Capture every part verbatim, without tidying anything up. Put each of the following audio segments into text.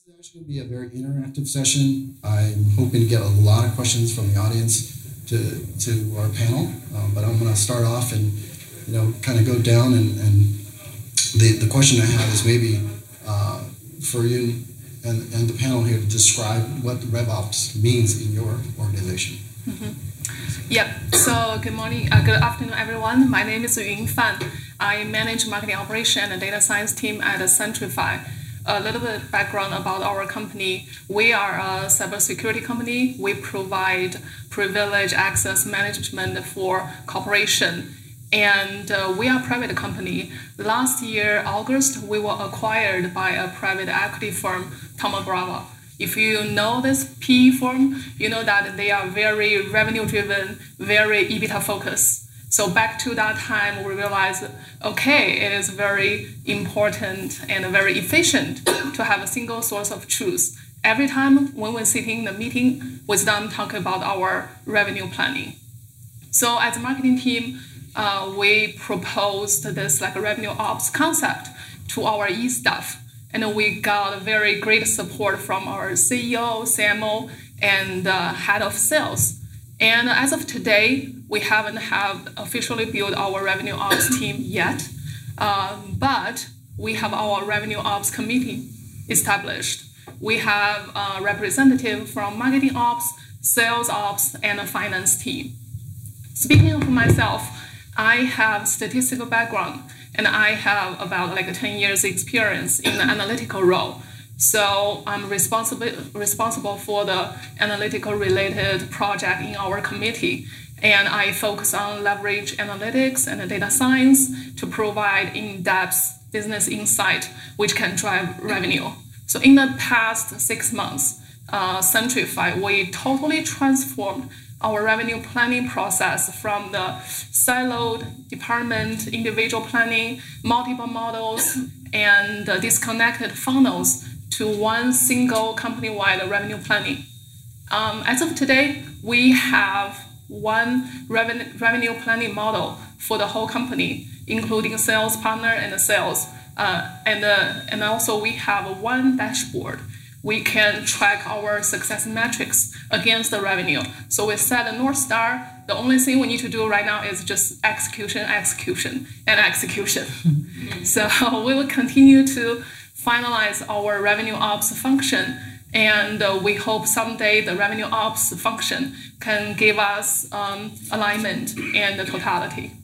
This is actually going to be a very interactive session. I'm hoping to get a lot of questions from the audience to to our panel, um, but I'm going to start off and you know kind of go down and, and the the question I have is maybe uh, for you and and the panel here to describe what RevOps means in your organization. Mm-hmm. Yep. So good morning, uh, good afternoon, everyone. My name is Yun Fan. I manage marketing operation and data science team at Centrify. A little bit background about our company. We are a cybersecurity company. We provide privilege access management for corporation. And uh, we are a private company. Last year, August, we were acquired by a private equity firm, Thoma Bravo. If you know this P E firm, you know that they are very revenue-driven, very EBITDA focused. So back to that time, we realized, okay, it is very important and very efficient to have a single source of truth. Every time when we're sitting in the meeting with them, talking about our revenue planning. So as a marketing team, uh, we proposed this like revenue ops concept to our e-staff. And we got very great support from our C E O, C M O, and uh, head of sales. And as of today, we haven't have officially built our revenue ops team yet, um, but we have our revenue ops committee established. We have a representative from marketing ops, sales ops, and a finance team. Speaking of myself, I have statistical background, and I have about like ten years experience in the analytical role. So I'm responsible responsible for the analytical related project in our committee. And I focus on leverage analytics and data science to provide in-depth business insight, which can drive revenue. So in the past six months, uh, Centrify, we totally transformed our revenue planning process from the siloed department, individual planning, multiple models, and uh, disconnected funnels to one single company-wide revenue planning. Um, as of today, we have one revenue, revenue planning model for the whole company, including sales partner and sales. Uh, and, uh, and also we have one dashboard. We can track our success metrics against the revenue. So we set a North Star. The only thing we need to do right now is just execution, execution, and execution. So we will continue to finalize our revenue ops function. And uh, we hope someday the revenue ops function can give us um, alignment and the totality.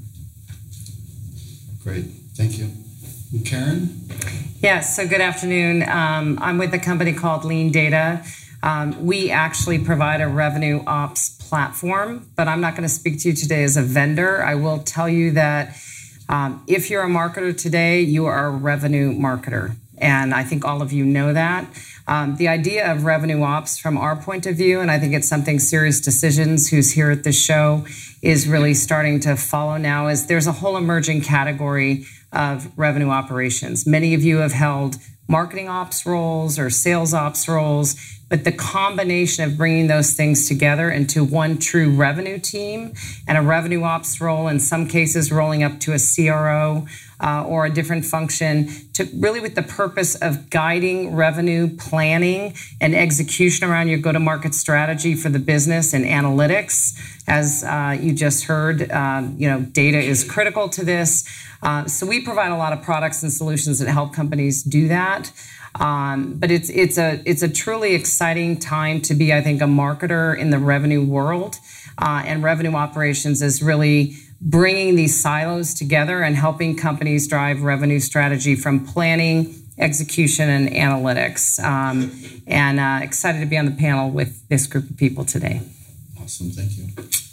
Great, thank you. And Karen? Yes, so good afternoon. Um, I'm with a company called Lean Data. Um, we actually provide a revenue ops platform, but I'm not going to speak to you today as a vendor. I will tell you that um, if you're a marketer today, you are a revenue marketer. And I think all of you know that. Um, the idea of revenue ops from our point of view, and I think it's something Serious Decisions, who's here at this show, is really starting to follow now, is there's a whole emerging category of revenue operations. Many of you have held marketing ops roles or sales ops roles, but the combination of bringing those things together into one true revenue team and a revenue ops role, in some cases rolling up to a C R O uh, or a different function, to really with the purpose of guiding revenue planning and execution around your go-to-market strategy for the business and analytics. As uh, you just heard, uh, you know, data is critical to this. Uh, so we provide a lot of products and solutions that help companies do that. Um, but it's it's a it's a truly exciting time to be, I think, a marketer in the revenue world, uh, and revenue operations is really bringing these silos together and helping companies drive revenue strategy from planning, execution, and analytics. Um, and uh, excited to be on the panel with this group of people today. Awesome, thank you.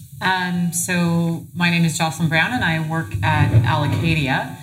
Um, so my name is Jocelyn Brown, and I work at Allocadia.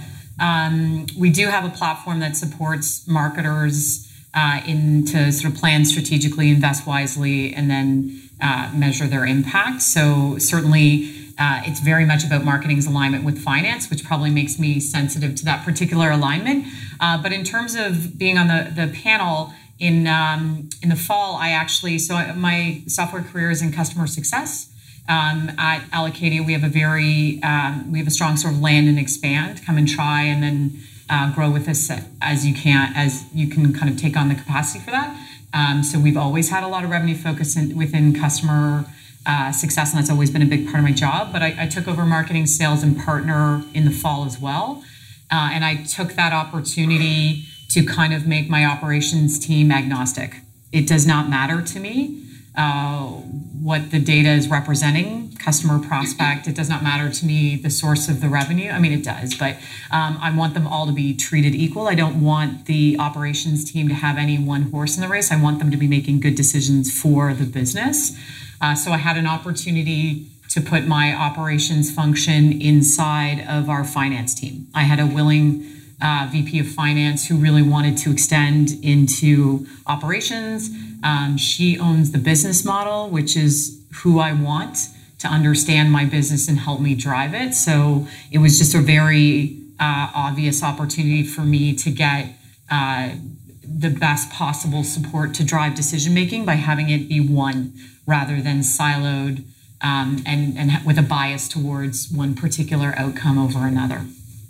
Um, we do have a platform that supports marketers uh, in to sort of plan strategically, invest wisely, and then uh, measure their impact. So certainly uh, it's very much about marketing's alignment with finance, which probably makes me sensitive to that particular alignment. Uh, but in terms of being on the, the panel in, um, in the fall, I actually, so my software career is in customer success. Um, at Allocadia, we have a very, um, we have a strong sort of land and expand, come and try, and then uh, grow with us as you can, as you can kind of take on the capacity for that. Um, so we've always had a lot of revenue focus in, within customer uh, success, and that's always been a big part of my job. But I, I took over marketing, sales, and partner in the fall as well. Uh, and I took that opportunity to kind of make my operations team agnostic. It does not matter to me uh, what the data is representing, customer, prospect. It does not matter to me the source of the revenue. I mean, it does, but um, I want them all to be treated equal. I don't want the operations team to have any one horse in the race. I want them to be making good decisions for the business. Uh, so I had an opportunity to put my operations function inside of our finance team. I had a willing uh, V P of finance who really wanted to extend into operations. Um, she owns the business model, which is who I want to understand my business and help me drive it. So it was just a very uh, obvious opportunity for me to get uh, the best possible support to drive decision making by having it be one rather than siloed um, and, and with a bias towards one particular outcome over another.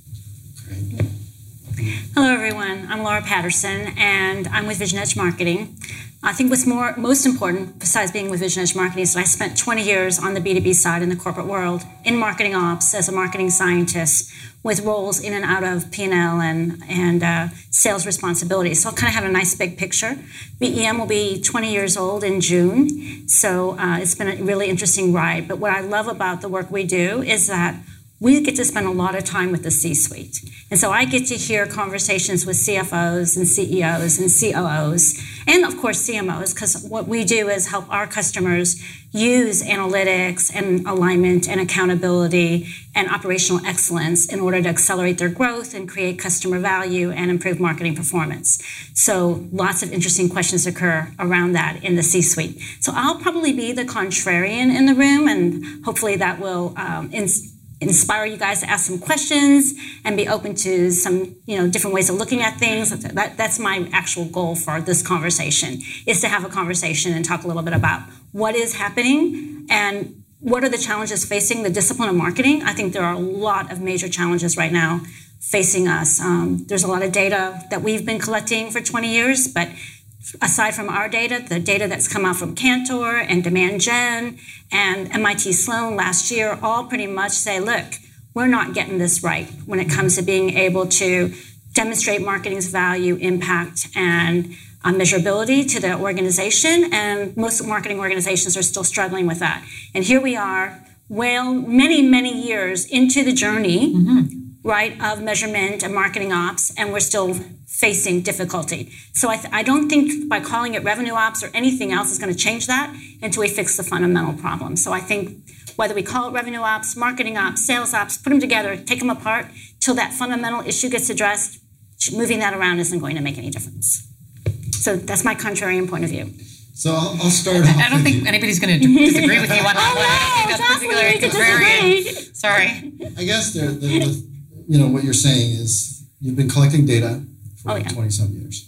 Great. Hello, everyone. I'm Laura Patterson, and I'm with Vision Edge Marketing. I think what's more most important, besides being with Vision Edge Marketing, is that I spent twenty years on the B two B side in the corporate world in marketing ops as a marketing scientist with roles in and out of P and L and, and uh, sales responsibilities. So I'll kind of have a nice big picture. V E M will be twenty years old in June, so uh, it's been a really interesting ride. But what I love about the work we do is that we get to spend a lot of time with the C-suite. And so I get to hear conversations with C F Os and C E Os and C O Os, and of course C M Os, because what we do is help our customers use analytics and alignment and accountability and operational excellence in order to accelerate their growth and create customer value and improve marketing performance. So lots of interesting questions occur around that in the C-suite. So I'll probably be the contrarian in the room, and hopefully that will um, ins- inspire you guys to ask some questions and be open to some, you know, different ways of looking at things. That, that's my actual goal for this conversation, is to have a conversation and talk a little bit about what is happening and what are the challenges facing the discipline of marketing. I think there are a lot of major challenges right now facing us. Um, there's a lot of data that we've been collecting for twenty years, but aside from our data, the data that's come out from Kantar and Demand Gen and M I T Sloan last year all pretty much say, look, we're not getting this right when it comes to being able to demonstrate marketing's value, impact, and uh, measurability to the organization. And most marketing organizations are still struggling with that. And here we are, well, many, many years into the journey, mm-hmm. right, of measurement and marketing ops, and we're still facing difficulty. So I, th- I don't think by calling it revenue ops or anything else is going to change that until we fix the fundamental problem. So I think whether we call it revenue ops, marketing ops, sales ops, put them together, take them apart, till that fundamental issue gets addressed, moving that around isn't going to make any difference. So that's my contrarian point of view. So I'll, I'll start off. I don't think you. anybody's going to disagree with you on that one. I think that's particularly contrarian. Sorry. I guess the, the, the, you know, what you're saying is you've been collecting data for oh, yeah. twenty some years.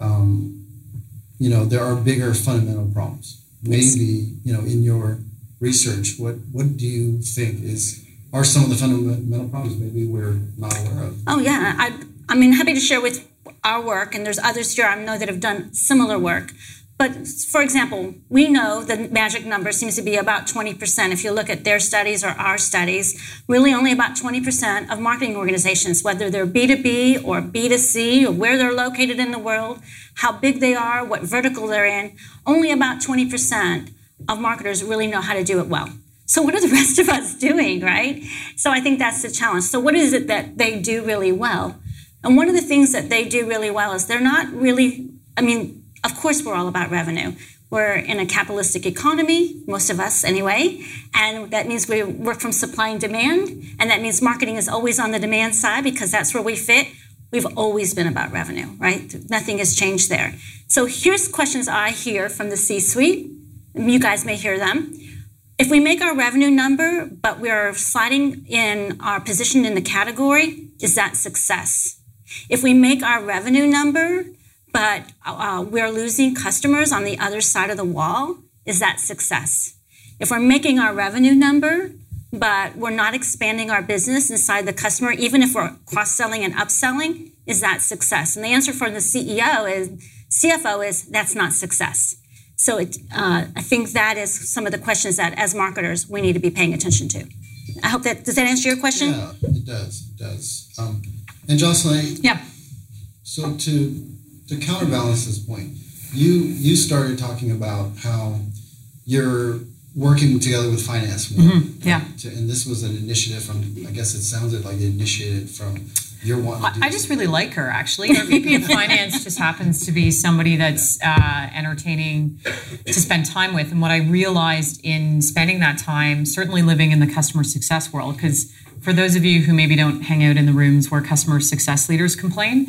Um, you know, there are bigger fundamental problems. Maybe, yes. you know, in your research, what, what do you think is are some of the fundamental problems maybe we're not aware of? Oh, yeah. I, I mean, happy to share with our work, and there's others here I know that have done similar work. But for example, we know the magic number seems to be about twenty percent. If you look at their studies or our studies, really only about twenty percent of marketing organizations, whether they're B two B or B two C or where they're located in the world, how big they are, what vertical they're in, only about twenty percent of marketers really know how to do it well. So what are the rest of us doing, right? So I think that's the challenge. So what is it that they do really well? And one of the things that they do really well is they're not really, I mean, of course, we're all about revenue. We're in a capitalistic economy, most of us anyway, and that means we work from supply and demand, and that means marketing is always on the demand side because that's where we fit. We've always been about revenue, right? Nothing has changed there. So here's questions I hear from the C-suite. You guys may hear them. If we make our revenue number, but we're sliding in our position in the category, is that success? If we make our revenue number, but uh, we're losing customers on the other side of the wall, is that success? If we're making our revenue number, but we're not expanding our business inside the customer, even if we're cross-selling and upselling, is that success? And the answer for the C E O is, C F O is, that's not success. So it, uh, I think that is some of the questions that as marketers we need to be paying attention to. I hope that, does that answer your question? Yeah, it does, it does. Um, and Jocelyn, Yeah. so to to counterbalance this point, you you started talking about how you're working together with finance more. Mm-hmm. Yeah. To, and this was an initiative from, I guess it sounded like it initiated from your wanting to do I just really like her, actually. Our V P of Finance just happens to be somebody that's uh, entertaining to spend time with. And what I realized in spending that time, certainly living in the customer success world, because for those of you who maybe don't hang out in the rooms where customer success leaders complain,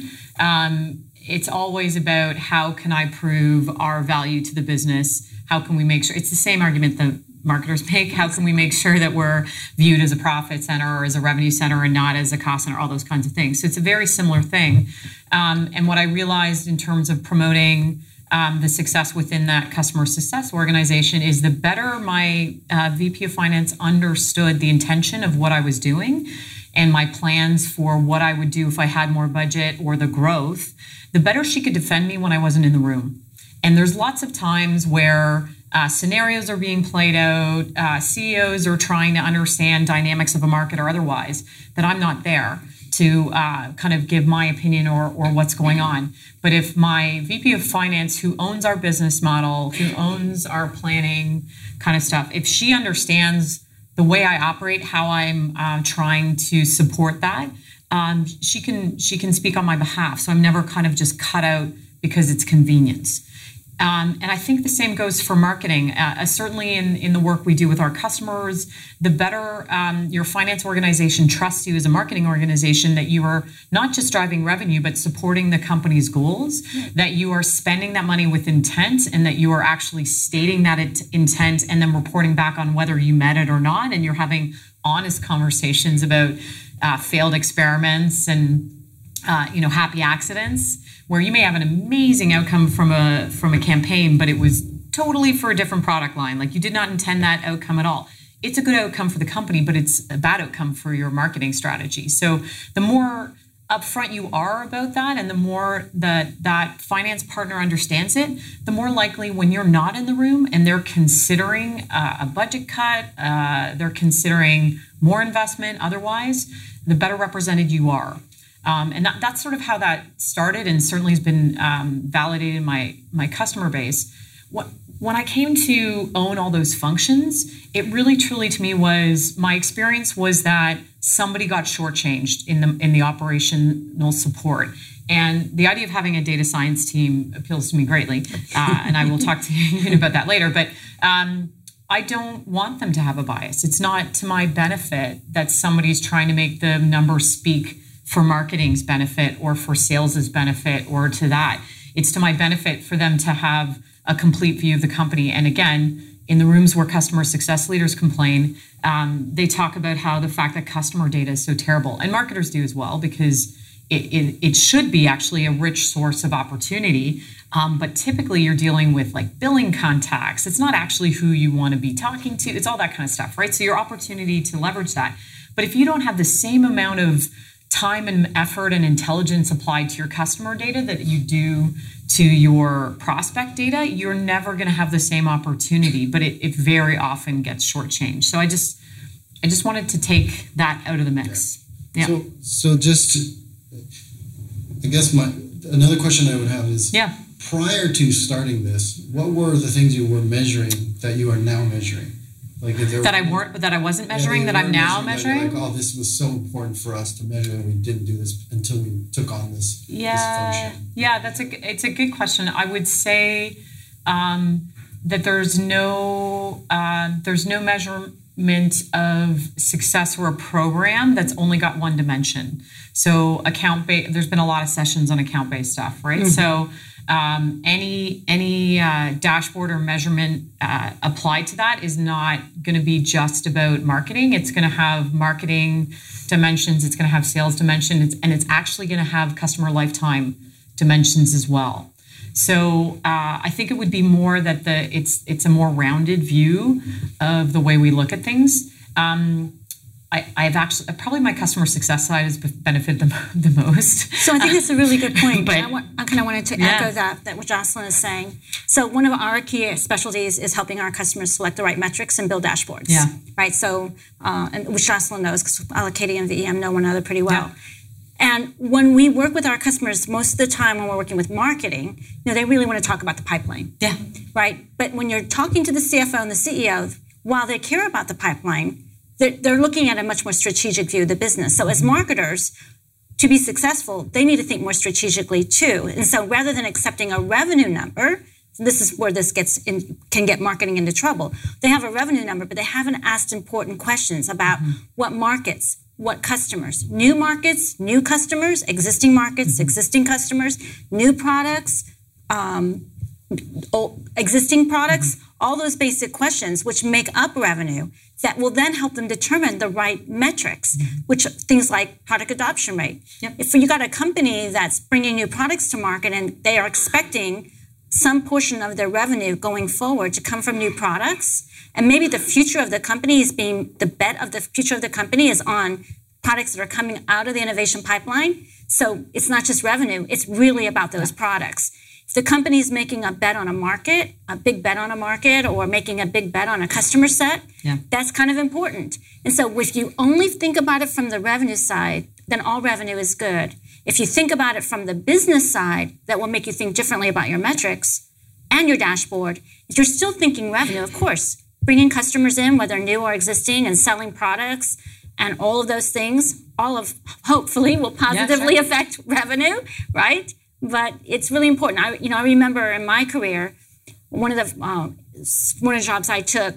um, it's always about how can I prove our value to the business? How can we make sure, it's the same argument that marketers make. How can we make sure that we're viewed as a profit center or as a revenue center and not as a cost center, all those kinds of things. So it's a very similar thing. Um, and what I realized in terms of promoting um, the success within that customer success organization is the better my uh, V P of Finance understood the intention of what I was doing and my plans for what I would do if I had more budget or the growth, the better she could defend me when I wasn't in the room. And there's lots of times where uh, scenarios are being played out, uh, C E Os are trying to understand dynamics of a market or otherwise, that I'm not there to uh, kind of give my opinion or, or what's going on. But if my V P of Finance, who owns our business model, who owns our planning kind of stuff, if she understands the way I operate, how I'm uh, trying to support that, um, she can she can speak on my behalf. So I'm never kind of just cut out because it's convenience. Um, and I think the same goes for marketing. Uh, certainly in, in the work we do with our customers, the better um, your finance organization trusts you as a marketing organization, that you are not just driving revenue, but supporting the company's goals, that you are spending that money with intent, and that you are actually stating that it, intent and then reporting back on whether you met it or not. And you're having honest conversations about uh, failed experiments and uh, you know, happy accidents, where you may have an amazing outcome from a from a campaign, but it was totally for a different product line. Like you did not intend that outcome at all. It's a good outcome for the company, but it's a bad outcome for your marketing strategy. So the more upfront you are about that, and the more that that finance partner understands it, the more likely when you're not in the room and they're considering uh, a budget cut, uh, they're considering more investment otherwise, the better represented you are. Um, and that, that's sort of how that started, and certainly has been um, validated in my, my customer base. What, when I came to own all those functions, it really truly to me was, my experience was that somebody got shortchanged in the in the operational support. And the idea of having a data science team appeals to me greatly. Uh, and I will talk to you about that later. But um, I don't want them to have a bias. It's not to my benefit that somebody's trying to make the numbers speak for marketing's benefit or for sales's benefit or to that. It's to my benefit for them to have a complete view of the company. And again, in the rooms where customer success leaders complain, um, they talk about how the fact that customer data is so terrible, and marketers do as well, because it, it, it should be actually a rich source of opportunity. Um, but typically you're dealing with like billing contacts. It's not actually who you want to be talking to. It's all that kind of stuff, right? So your opportunity to leverage that. But if you don't have the same amount of time and effort and intelligence applied to your customer data that you do to your prospect data, you're never going to have the same opportunity, but it, it very often gets shortchanged. So I just, I just wanted to take that out of the mix. Yeah. So, so just, to, I guess my another question I would have is, yeah. prior to starting this, what were the things you were measuring that you are now measuring? Like if there that were, I weren't, that I wasn't measuring, yeah, that I'm now measuring. measuring. Like, oh, this was so important for us to measure, and we didn't do this until we took on this. Yeah, this function. yeah, that's a it's a good question. I would say um, that there's no uh, there's no measurement of success or a program that's only got one dimension. So account based, there's been a lot of sessions on account based stuff, right? Mm-hmm. So. Um, any any uh, dashboard or measurement uh, applied to that is not going to be just about marketing. It's going to have marketing dimensions. It's going to have sales dimensions, and it's actually going to have customer lifetime dimensions as well. So uh, I think it would be more that the it's it's a more rounded view of the way we look at things. Um, I, I've actually, probably my customer success side has benefited the, the most. So I think that's a really good point. But, I, want, I kind of wanted to yeah. echo that, that what Jocelyn is saying. So one of our key specialties is helping our customers select the right metrics and build dashboards. Yeah. Right. So, uh, and which Jocelyn knows, because Allocadia and V E M know one another pretty well. Yeah. And when we work with our customers, most of the time when we're working with marketing, you know, they really want to talk about the pipeline. Yeah. Right. But when you're talking to the C F O and the C E O, while they care about the pipeline, they're, they're looking at a much more strategic view of the business. So as marketers, to be successful, they need to think more strategically too. And so rather than accepting a revenue number, this is where this gets in, can get marketing into trouble. They have a revenue number, but they haven't asked important questions about mm-hmm. what markets, what customers, new markets, new customers, existing markets, mm-hmm. existing customers, new products, um, old, existing products, mm-hmm. all those basic questions which make up revenue that will then help them determine the right metrics, mm-hmm. which things like product adoption rate. Yep. If you got a company that's bringing new products to market and they are expecting some portion of their revenue going forward to come from new products, and maybe the future of the company is being, the bet of the future of the company is on products that are coming out of the innovation pipeline. So it's not just revenue, it's really about those products. If the company is making a bet on a market, a big bet on a market, or making a big bet on a customer set, yeah. that's kind of important. And so if you only think about it from the revenue side, then all revenue is good. If you think about it from the business side, that will make you think differently about your metrics and your dashboard. If you're still thinking revenue, of course, bringing customers in, whether new or existing, and selling products and all of those things, all of hopefully will positively yeah, sure. affect revenue, right? But it's really important. I, you know, I remember in my career, one of the uh, one of the jobs I took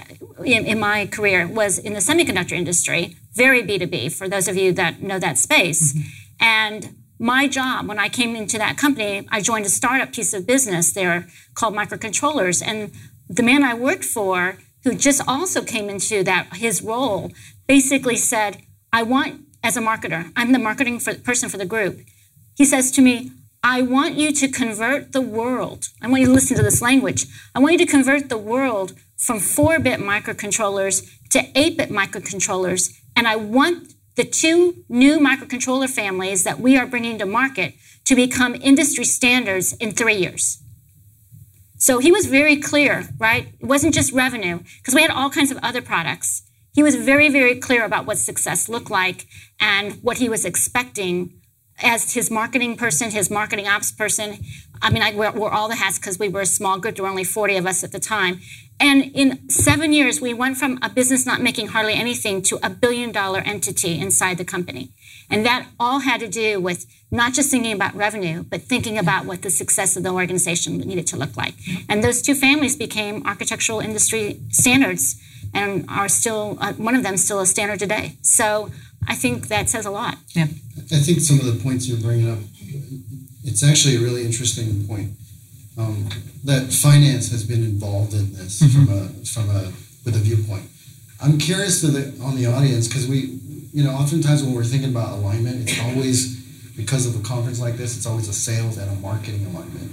in, in my career was in the semiconductor industry, very B two B. For those of you that know that space, mm-hmm. and my job when I came into that company, I joined a startup piece of business there called microcontrollers, and the man I worked for, who just also came into that his role, basically said, "I want as a marketer, I'm the marketing for, person for the group." He says to me, I want you to convert the world. I want you to listen to this language. I want you to convert the world from four-bit microcontrollers to eight-bit microcontrollers. And I want the two new microcontroller families that we are bringing to market to become industry standards in three years. So he was very clear, right? It wasn't just revenue, because we had all kinds of other products. He was very, very clear about what success looked like and what he was expecting as his marketing person, his marketing ops person. I mean, I wore, wore all the hats because we were a small group. There were only forty of us at the time. And in seven years, we went from a business not making hardly anything to a billion-dollar entity inside the company. And that all had to do with not just thinking about revenue, but thinking about what the success of the organization needed to look like. And those two families became architectural industry standards and are still, uh, one of them still a standard today. So I think that says a lot. Yeah. I think some of the points you're bringing up, it's actually a really interesting point. Um, that finance has been involved in this mm-hmm. from a from a with a viewpoint. I'm curious to the on the audience, because we, you know, oftentimes when we're thinking about alignment, it's always because of a conference like this, it's always a sales and a marketing alignment.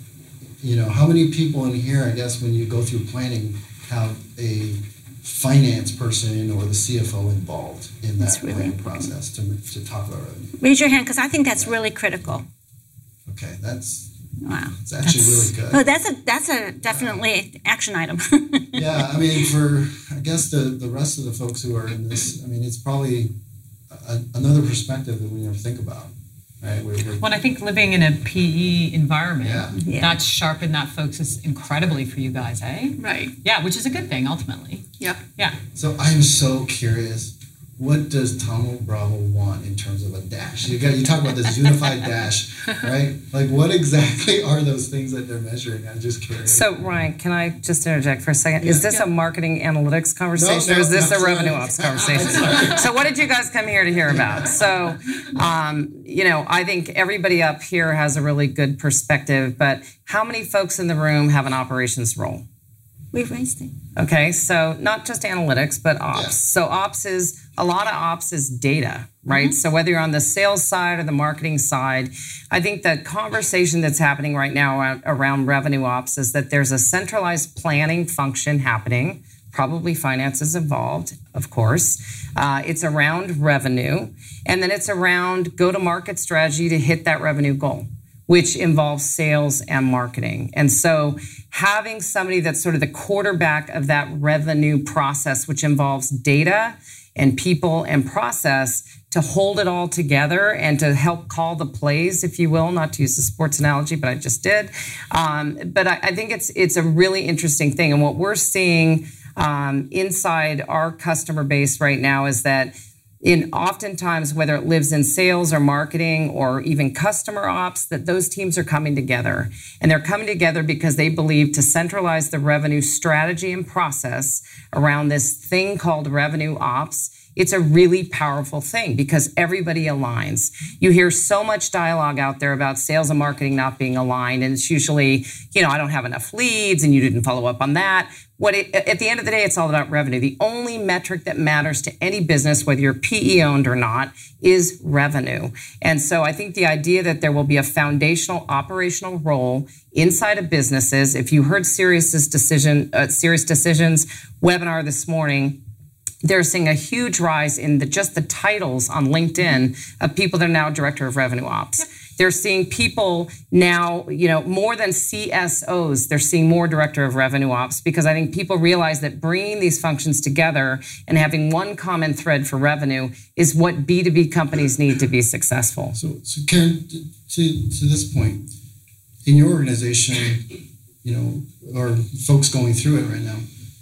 You know, how many people in here, I guess, when you go through planning, have a finance person or the C F O involved in that really planning process to, to talk about revenue? Raise your hand, because I think that's really critical. Okay, that's wow. It's actually that's, really good. Oh, that's a that's a definitely action item. Yeah, I mean, for I guess the, the rest of the folks who are in this, I mean, it's probably a, another perspective that we never think about. Right? We're, we're, well, I think living in a P E environment, yeah. Yeah. that's sharpened that focus incredibly for you guys, eh? Right. Yeah, which is a good thing, ultimately. Yep. Yeah. So I'm so curious, what does Thoma Bravo want in terms of a dash? You got you talk about this unified dash, right? Like, what exactly are those things that they're measuring? I'm just curious. So, Ryan, can I just interject for a second? Yeah. Is this yeah. a marketing analytics conversation, no, no, or is this no, a revenue sorry. ops conversation? So what did you guys come here to hear about? So, um, you know, I think everybody up here has a really good perspective, but how many folks in the room have an operations role? We've raised it. Okay, so not just analytics, but ops. Yeah. So ops is, a lot of ops is data, right? Mm-hmm. So whether you're on the sales side or the marketing side, I think the conversation that's happening right now around revenue ops is that there's a centralized planning function happening probably finance is involved, of course. Uh, it's around revenue, and then it's around go-to-market strategy to hit that revenue goal, which involves sales and marketing. And so having somebody that's sort of the quarterback of that revenue process, which involves data and people and process, to hold it all together and to help call the plays, if you will, not to use the sports analogy, but I just did. Um, but I, I think it's it's a really interesting thing. And what we're seeing um, inside our customer base right now is that in oftentimes, whether it lives in sales or marketing or even customer ops, that those teams are coming together. And they're coming together because they believe to centralize the revenue strategy and process around this thing called revenue ops, it's a really powerful thing because everybody aligns. You hear so much dialogue out there about sales and marketing not being aligned, and it's usually, you know, I don't have enough leads and you didn't follow up on that. What it, at the end of the day, it's all about revenue. The only metric that matters to any business, whether you're P E owned or not, is revenue. And so I think the idea that there will be a foundational operational role inside of businesses. If you heard Sirius's decision, uh, Sirius Decisions webinar this morning, they're seeing a huge rise in the, just the titles on LinkedIn of people that are now director of revenue ops. Yep. They're seeing people now, you know, more than C S Os, they're seeing more director of revenue ops because I think people realize that bringing these functions together and having one common thread for revenue is what B two B companies need to be successful. So, so Karen, to, to this point, in your organization, you know, or folks going through it right now,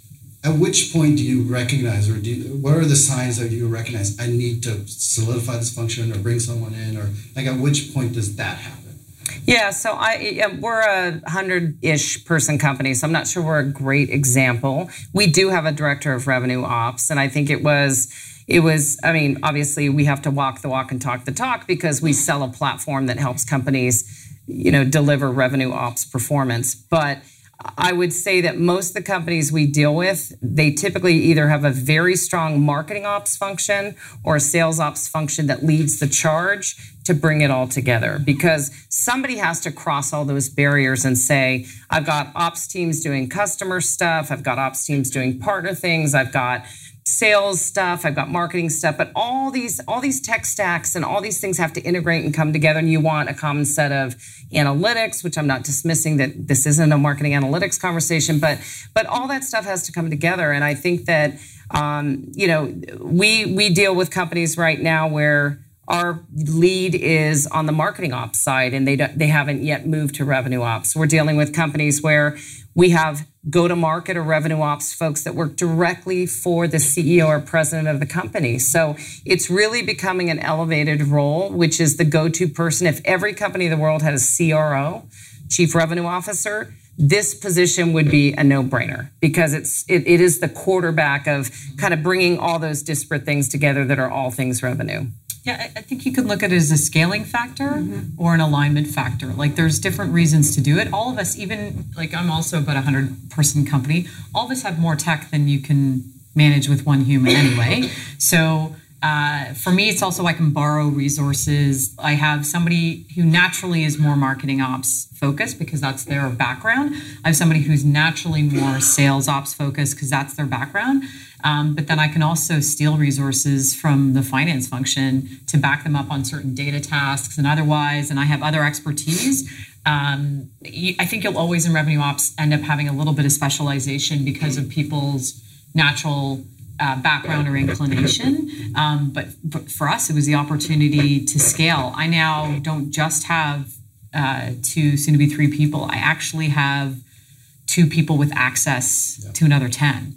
at which point do you recognize, or do you, what are the signs that you recognize I need to solidify this function or bring someone in, or like at which point does that happen? Yeah, so I we're a hundred-ish person company, so I'm not sure we're a great example. We do have a director of revenue ops, and I think it was it was. I mean, obviously we have to walk the walk and talk the talk because we sell a platform that helps companies, you know, deliver revenue ops performance, but I would say that most of the companies we deal with, they typically either have a very strong marketing ops function or a sales ops function that leads the charge to bring it all together, because somebody has to cross all those barriers and say, I've got ops teams doing customer stuff, I've got ops teams doing partner things, I've got sales stuff, I've got marketing stuff, but all these all these tech stacks and all these things have to integrate and come together, and you want a common set of analytics, which I'm not dismissing that this isn't a marketing analytics conversation, but but all that stuff has to come together. And I think that um, you know, we we deal with companies right now where our lead is on the marketing ops side, and they don't, they haven't yet moved to revenue ops. We're dealing with companies where we have go-to-market or revenue ops folks that work directly for the C E O or president of the company. So it's really becoming an elevated role, which is the go-to person. If every company in the world had a C R O, chief revenue officer, this position would be a no-brainer because it's it, it is the quarterback of kind of bringing all those disparate things together that are all things revenue. Yeah, I think you could look at it as a scaling factor mm-hmm. or an alignment factor. Like there's different reasons to do it. All of us, even like I'm also about a hundred person company, all of us have more tech than you can manage with one human anyway. So uh, for me, it's also I can borrow resources. I have somebody who naturally is more marketing ops focused because that's their background. I have somebody who's naturally more sales ops focused because that's their background. Um, but then I can also steal resources from the finance function to back them up on certain data tasks and otherwise. And I have other expertise. Um, I think you'll always in revenue ops end up having a little bit of specialization because of people's natural uh, background or inclination. Um, but, but for us, it was the opportunity to scale. I now don't just have uh, two, soon to be three people. I actually have two people with access yeah. to another ten.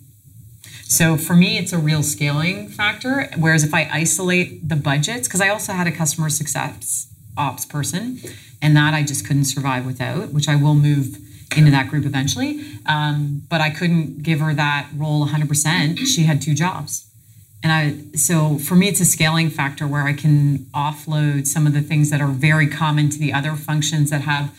So for me, it's a real scaling factor. Whereas if I isolate the budgets, because I also had a customer success ops person, and that I just couldn't survive without, which I will move into that group eventually. Um, but I couldn't give her that role one hundred percent. She had two jobs. And I so for me, it's a scaling factor where I can offload some of the things that are very common to the other functions that have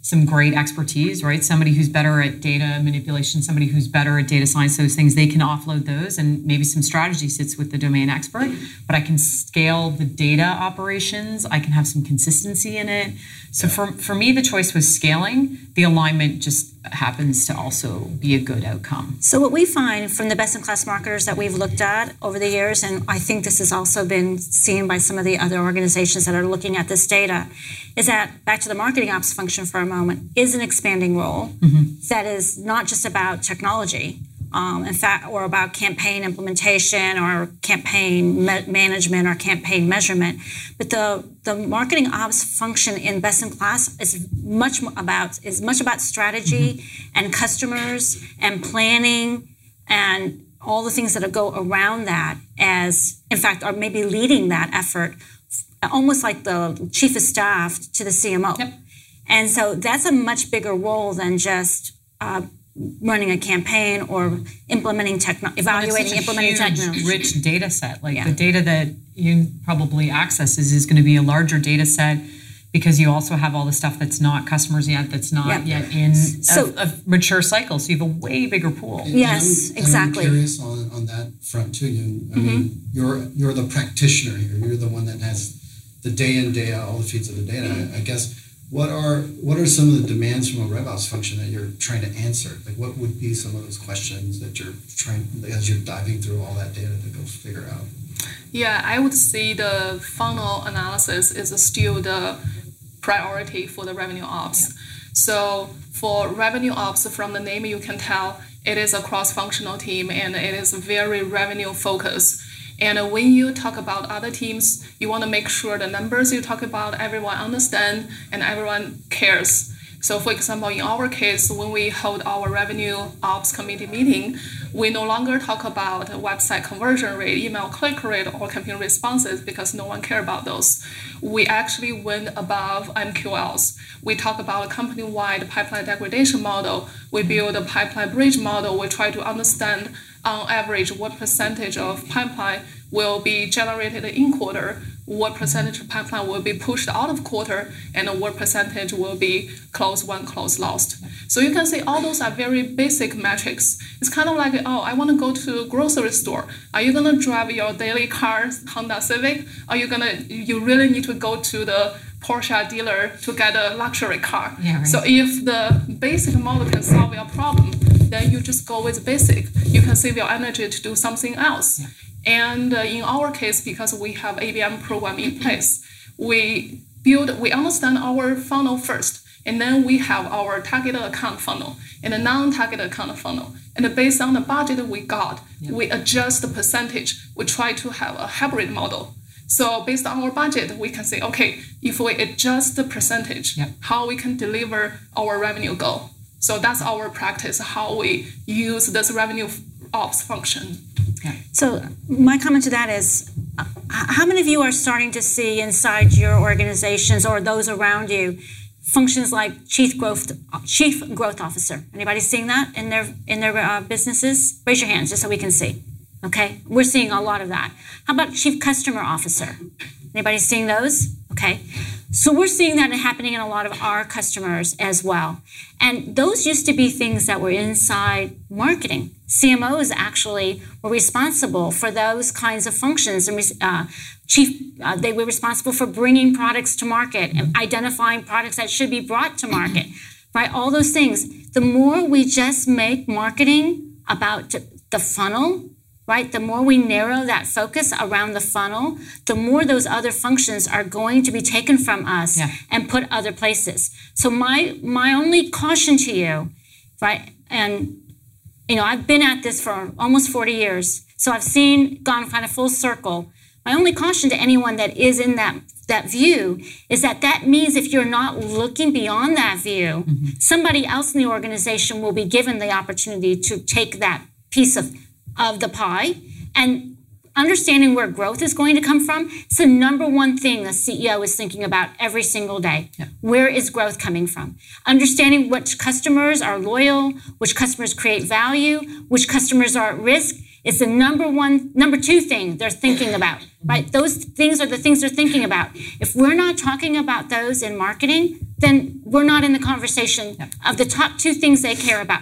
some great expertise, right? Somebody who's better at data manipulation, somebody who's better at data science, those things, they can offload those, and maybe some strategy sits with the domain expert, but I can scale the data operations. I can have some consistency in it. So for, for me, the choice was scaling. The alignment just happens to also be a good outcome. So what we find from the best-in-class marketers that we've looked at over the years, and I think this has also been seen by some of the other organizations that are looking at this data, is that, back to the marketing ops function for a moment, is an expanding role mm-hmm. that is not just about technology, um, in fact, or about campaign implementation or campaign me- management or campaign measurement, but the the marketing ops function in best in class is much about is much about strategy mm-hmm. and customers and planning and all the things that go around that, as in fact are maybe leading that effort, almost like the chief of staff to the C M O. Yep. And so that's a much bigger role than just uh, running a campaign or implementing techno, evaluating, implementing technology. Rich data set, like yeah. the data that you probably accesses is going to be a larger data set, because you also have all the stuff that's not customers yet, that's not yep. yet in so, a, a mature cycle. So you have a way bigger pool. And, yes, and I'm, exactly. And I'm curious on, on that front too. You, I mm-hmm. mean, you're you're the practitioner here. You're the one that has the day in, day out, all the feeds of the data. I, I guess what are what are some of the demands from a RevOps function that you're trying to answer? Like, what would be some of those questions that you're trying as you're diving through all that data to go figure out? Yeah, I would say the funnel analysis is still the priority for the revenue ops. Yeah. So for revenue ops, from the name you can tell, it is a cross-functional team and it is very revenue focused. And when you talk about other teams, you want to make sure the numbers you talk about, everyone understand and everyone cares. So for example, in our case, when we hold our revenue ops committee meeting, we no longer talk about website conversion rate, email click rate, or campaign responses, because no one cares about those. We actually went above M Q Ls. We talk about a company-wide pipeline degradation model. We build a pipeline bridge model. We try to understand on average what percentage of pipeline will be generated in quarter, what percentage of pipeline will be pushed out of quarter, and what percentage will be close won, close lost. So you can see all those are very basic metrics. It's kind of like, oh, I want to go to a grocery store. Are you going to drive your daily car, Honda Civic? Are you going to, you really need to go to the Porsche dealer to get a luxury car? Yeah, right. So if the basic model can solve your problem, then you just go with basic. You can save your energy to do something else. Yeah. And uh, in our case, because we have A B M program in place, we build, we understand our funnel first, and then we have our targeted account funnel and a non-targeted account funnel. And based on the budget we got, yeah. we adjust the percentage. We try to have a hybrid model. So based on our budget, we can say, okay, if we adjust the percentage, yeah. how we can deliver our revenue goal. So that's our practice, how we use this revenue ops function. Okay. So my comment to that is, uh, how many of you are starting to see inside your organizations or those around you functions like chief growth chief growth officer? Anybody seeing that in their in their uh, businesses? Raise your hands just so we can see. Okay, we're seeing a lot of that. How about chief customer officer? Anybody seeing those? Okay. So we're seeing that happening in a lot of our customers as well. And those used to be things that were inside marketing. C M Os actually were responsible for those kinds of functions. And uh, chief, uh, they were responsible for bringing products to market and identifying products that should be brought to market, right? All those things. The more we just make marketing about the funnel, right? The more we narrow that focus around the funnel, the more those other functions are going to be taken from us yeah. and put other places. So my my only caution to you, right? And you know, I've been at this for almost forty years, so I've seen gone kind of full circle. My only caution to anyone that is in that that view is that that means if you're not looking beyond that view, mm-hmm. somebody else in the organization will be given the opportunity to take that piece of of the pie, and understanding where growth is going to come from. It's the number one thing the C E O is thinking about every single day. Yeah. Where is growth coming from? Understanding which customers are loyal, which customers create value, which customers are at risk is the number one, number two thing they're thinking about, right? Those things are the things they're thinking about. If we're not talking about those in marketing, then we're not in the conversation Yep. of the top two things they care about.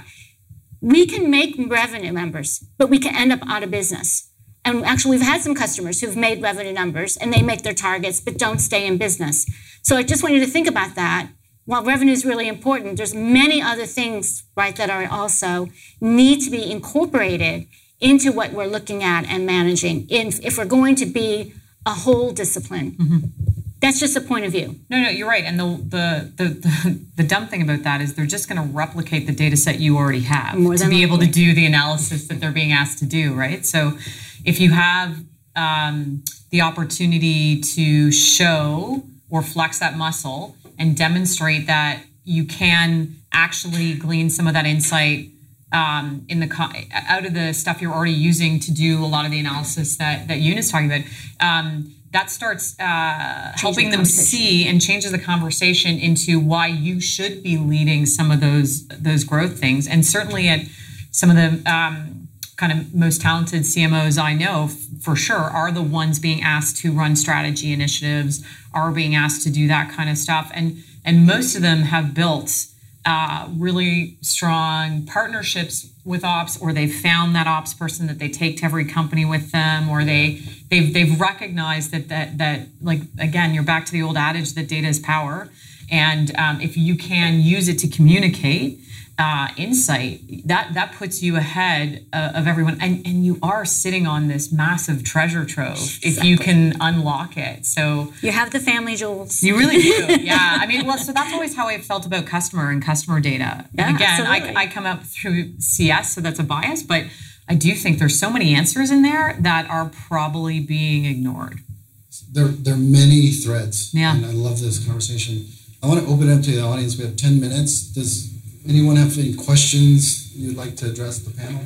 We can make revenue numbers, but we can end up out of business. And actually, we've had some customers who've made revenue numbers and they make their targets, but don't stay in business. So I just want you to think about that. While revenue is really important, there's many other things, right, that are also need to be incorporated into what we're looking at and managing in, if we're going to be a whole discipline. Mm-hmm. That's just a point of view. No, no, you're right. And the the the, the, the dumb thing about that is they're just going to replicate the data set you already have More to than be able to likely. do the analysis that they're being asked to do, right? So if you have um, the opportunity to show or flex that muscle and demonstrate that you can actually glean some of that insight um, in the co- out of the stuff you're already using to do a lot of the analysis that that Eunice talking about, um, that starts uh, helping the them see and changes the conversation into why you should be leading some of those those growth things. And certainly at some of the um, kind of most talented C M Os I know, f- for sure, are the ones being asked to run strategy initiatives, are being asked to do that kind of stuff. And and most of them have built uh, really strong partnerships with ops, or they've found that ops person that they take to every company with them, or they they've they've recognized that that that like again, you're back to the old adage that data is power, and um, if you can use it to communicate uh, insight, that that puts you ahead uh, of everyone, and and you are sitting on this massive treasure trove Exactly. if you can unlock it. So You have the family jewels. you really do, yeah. I mean, well, so that's always how I felt about customer and customer data. Yeah, and again, absolutely. I, I come up through C S, so that's a bias, but I do think there's so many answers in there that are probably being ignored. There, there are many threads. Yeah. And I love this conversation. I want to open it up to the audience. We have ten minutes. Does anyone have any questions you'd like to address the panel?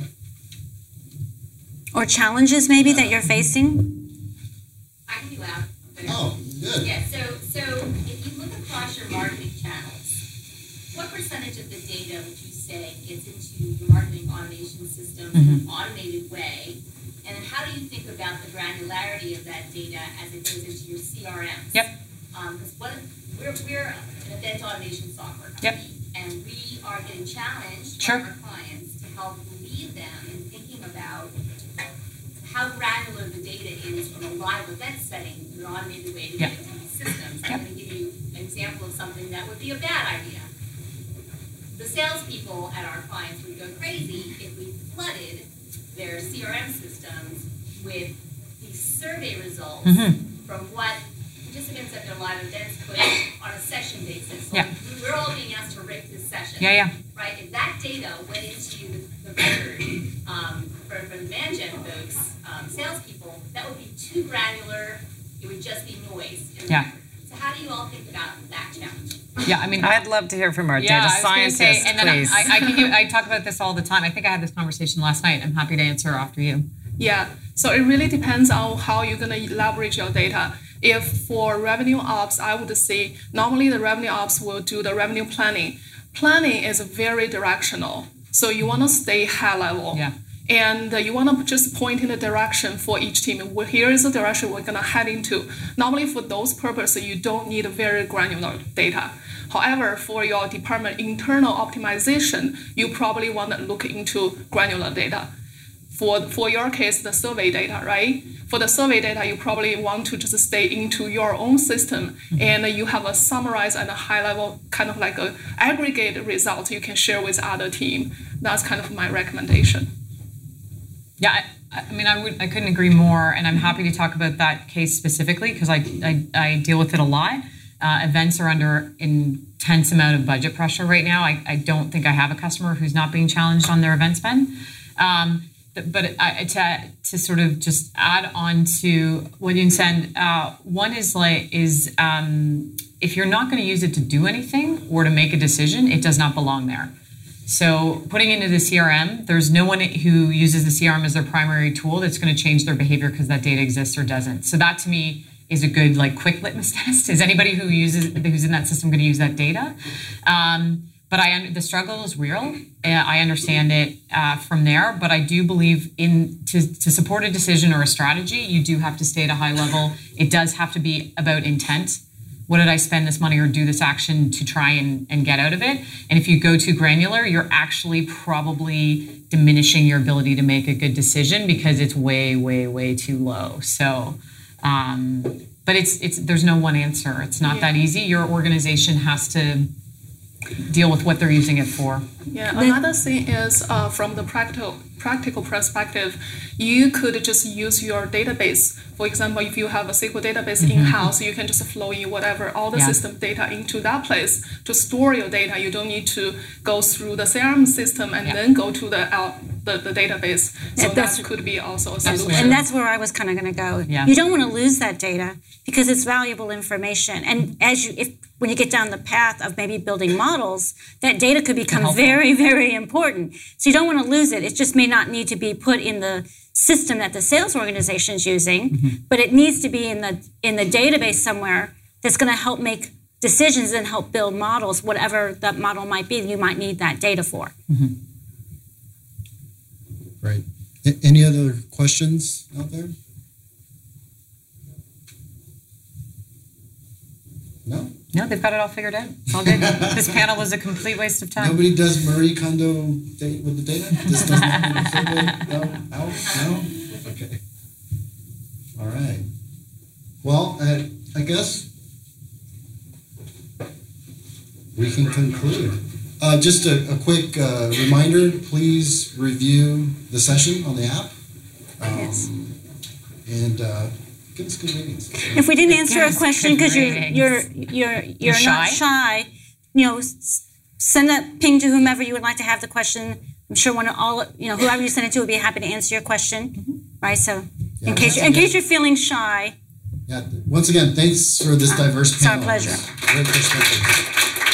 Or challenges maybe that you're facing? I can do that. Oh, good. Yeah, so so if you look across your marketing channels, what percentage of the data would you say gets into your marketing automation system in an automated way? And then how do you think about the granularity of that data as it goes into your C R Ms? Yep. Um, because what we're we're an event automation software company, Yep. and we are getting challenged Sure. by our clients to help lead them in thinking about how granular the data is from a live event setting in an automated way to Yep. get into these systems. Yep. I'm going to give you an example of something that would be a bad idea. The salespeople at our clients would go crazy if we flooded their C R M systems with these survey results Mm-hmm. from what participants at their live events put on a session basis. So Yeah. we're all being asked to rate this session. Yeah, yeah. Right, if that data went into the, the record um, for, for the demand gen folks, um, salespeople, that would be too granular. It would just be noise. In the Yeah. record. So how do you all think about that challenge? Yeah, I mean, I'd love to hear from our yeah, data I was gonna scientists, say, and then please. I, I can give, I talk about this all the time. I think I had this conversation last night. I'm happy to answer after you. Yeah, so it really depends on how you're gonna leverage your data. If for revenue ops, I would say normally the revenue ops will do the revenue planning. Planning is very directional, so you want to stay high level. Yeah. And uh, you want to just point in the direction for each team. Well, here is the direction we're gonna head into. Normally for those purposes, you don't need very granular data. However, for your department internal optimization, you probably want to look into granular data. For, for your case, the survey data, right? For the survey data, you probably want to just stay into your own system, mm-hmm. and you have a summarized and a high level, kind of like a aggregate result you can share with other team. That's kind of my recommendation. Yeah, I, I mean, I would, I couldn't agree more, and I'm happy to talk about that case specifically because I, I, I deal with it a lot. Uh, events are under intense amount of budget pressure right now. I, I don't think I have a customer who's not being challenged on their event spend. Um, but I, to to sort of just add on to what you said, uh, one is like is um, if you're not going to use it to do anything or to make a decision, it does not belong there. So putting into the C R M, there's no one who uses the C R M as their primary tool that's going to change their behavior because that data exists or doesn't. So that to me is a good like quick litmus test. Is anybody who uses who's in that system going to use that data? Um, but I the struggle is real. Uh, I understand it uh, from there. But I do believe in to to support a decision or a strategy, you do have to stay at a high level. It does have to be about intent. what did I spend this money or do this action to try and, and get out of it? And if you go too granular, you're actually probably diminishing your ability to make a good decision because it's way, way, way too low. So, um, but it's it's there's no one answer. It's not yeah. that easy. Your organization has to deal with what they're using it for. Yeah, another thing is uh, from the practical practical perspective, you could just use your database. For example, if you have a S Q L database mm-hmm. in-house, you can just flow in whatever, all the yeah. system data into that place to store your data. You don't need to go through the C R M system and yeah. then go to the, uh, the the database. So yeah, that could be also a solution. And that's where I was kind of going to go. Yeah. You don't want to lose that data because it's valuable information. And as you, if when you get down the path of maybe building models, that data could become very, very important. So you don't want to lose it. It just may not need to be put in the system that the sales organization is using, mm-hmm. but it needs to be in the in the database somewhere that's going to help make decisions and help build models, whatever that model might be. You might need that data for. Mm-hmm. Right. A- any other questions out there? No? No, they've got it all figured out. It's all good. This panel was a complete waste of time. Nobody does Marie Kondo date with the data? This does not no? Out? No? Okay. All right. Well, uh, I guess we can conclude. Uh, just a, a quick uh, reminder, please review the session on the app. Um, yes. And uh, give us good ratings. If we didn't answer a question because you're you're you're you're, you're not shy, you know, send a ping to whomever you would like to have the question. I'm sure one of all you know whoever you send it to would be happy to answer your question, mm-hmm. right? So, yeah, in case you, in case you're feeling shy. Yeah. Once again, thanks for this diverse uh, panel. It's our pleasure. Great perspective.